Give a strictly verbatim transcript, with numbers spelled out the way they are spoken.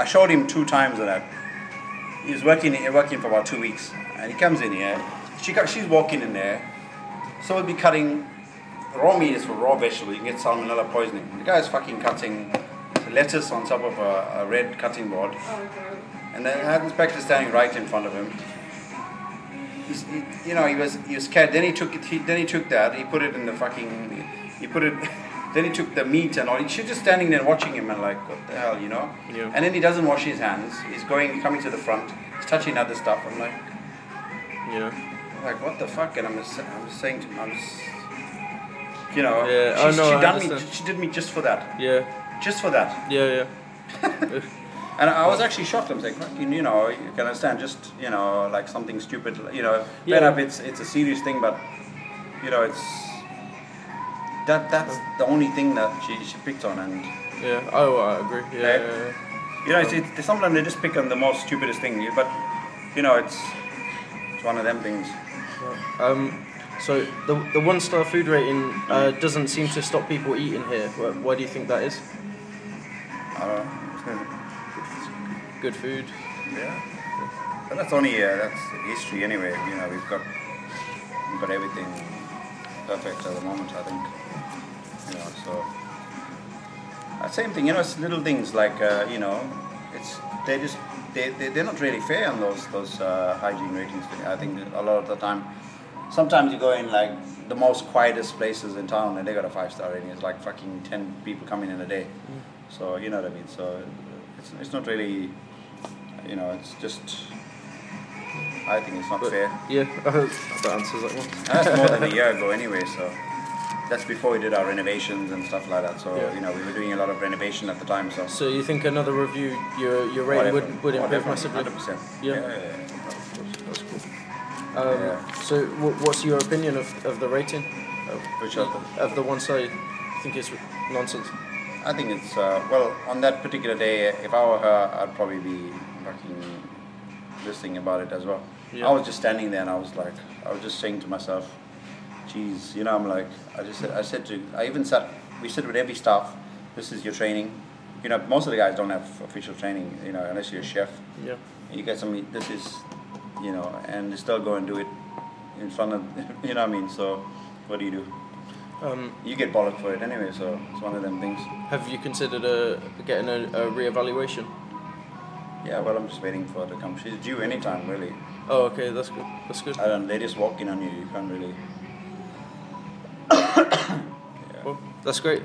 I showed him two times of that. He was working working for about two weeks, and he comes in here. She got, she's walking in there. So we'll be cutting raw meat is for raw vegetable. You can get salmonella poisoning. The guy's fucking cutting lettuce on top of a, a red cutting board, Oh, God. and the health inspector standing right in front of him. He's, he, you know, he was he was scared. Then he took it. He, then he took that. He put it in the fucking. He put it. Then he took the meat and all. She's just standing there watching him and like, what the hell, you know? Yeah. And then he doesn't wash his hands. He's going, coming to the front. He's touching other stuff. I'm like, Yeah. like what the fuck? And I'm just, I'm just saying to him, I'm just, you know, Yeah, she, oh, no, she I done me. understand. She did me just for that. Yeah. Just for that. Yeah, yeah. And I was actually shocked. I was like, fucking, you know, you can understand. Just, you know, like something stupid. You know, Yeah. fair enough. It's it's a serious thing, but you know, it's. That that's the only thing that she, she picked on, and Yeah. Oh, I agree. Yeah. Right. yeah, yeah. you know, it's, it's sometimes they just pick on the most stupidest thing, but you know, it's it's one of them things. Um, so the the one star food rating uh, doesn't seem to stop people eating here. Why, why do you think that is? I don't know. Good food. Yeah, but that's only uh, that's history anyway. You know, we've got we've got everything perfect at the moment, I think. You know, so uh, same thing. You know, it's little things like uh, you know, it's they just they they they're not really fair on those those uh, hygiene ratings. I think a lot of the time. Sometimes you go in like the most quietest places in town and they got a five star rating. It's like fucking ten people coming in a day. Mm. So you know what I mean. So it's it's not really, you know, it's just. I think it's not But, fair. yeah, that answers that one. And that's more than a year ago anyway. So that's before we did our renovations and stuff like that. So Yeah. you know we were doing a lot of renovation at the time. So So you think another review, your your rating would, would improve massively? Hundred percent. Yeah. Yeah, yeah, yeah. That's cool. Um, Yeah. So wh- what's your opinion of, of the rating? Of, Which of them? Of the one side? I think it's nonsense. I think it's uh, well on that particular day. If I were her, I'd probably be fucking listening about it as well. Yeah. I was just standing there and I was like, I was just saying to myself, "Geez, you know." I'm like, I just said, I said to, I even sat. We sit with every staff. This is your training. You know, most of the guys don't have official training. You know, unless you're a chef. Yeah. You get some. This is, you know, and they still go and do it in front of. You know what I mean? So, what do you do? Um, You get bollocked for it anyway. So it's one of them things. have you considered uh, getting a, a re-evaluation? Yeah, well, I'm just waiting for her to come. She's due anytime, really. Oh, okay, that's good. That's good. I don't. They just walk in on you. You can't really. Well, that's great.